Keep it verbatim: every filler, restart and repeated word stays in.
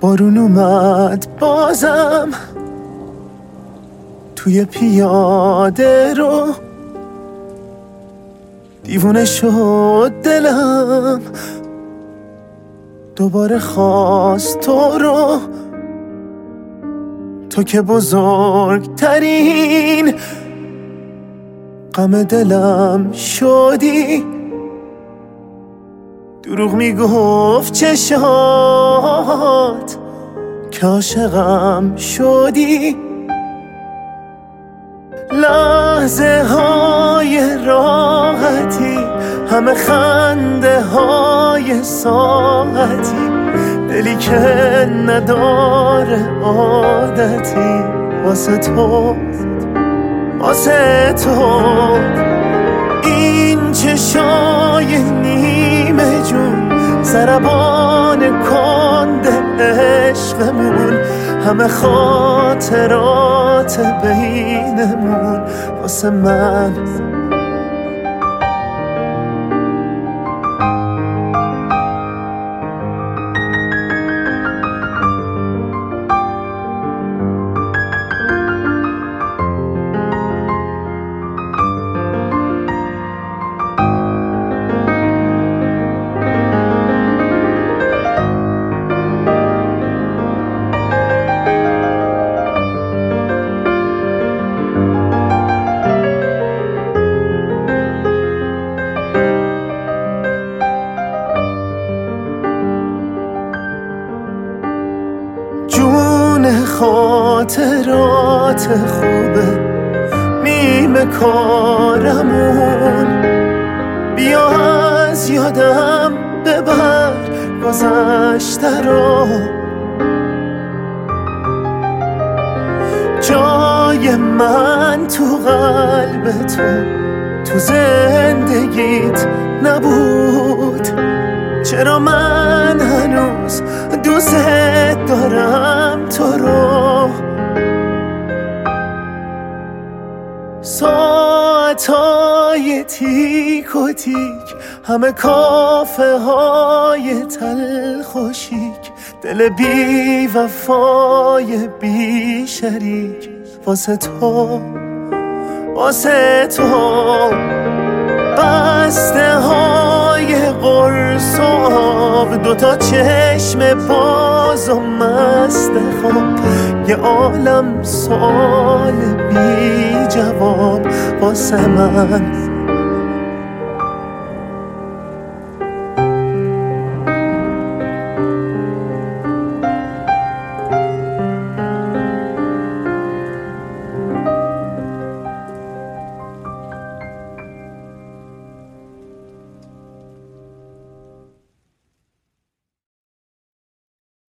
بارون اومد بازم توی پیاده رو، دیوونه شد دلم دوباره خواست تو رو، تو که بزرگترین غم دلم شدی. دروغ میگفت چشات که عاشقم شدی. لحظه های راحتی، همه خنده های ساعتی، دلی که نداره عادتی، واسه تو واسه تو. این چشای نیمه جون، ضربان کنده عشقمون، همه خاطرات بینمون واسه من. خاطرات خوبه نیمه کارمون، بیا از یادم ببر گذشته رو. جای من تو قلب تو، تو زندگیت نبود. چرا من هنوز دوست دارم تو رو؟ ساعتای تیک و تیک، همه کافه های تلخ و شیک، دل بی وفای بی شریک، واسه تو واسه تو. بسته های قرص و آب، دوتا چشم باز و مست خواب، یه عالم سوال بی جواب واسه من.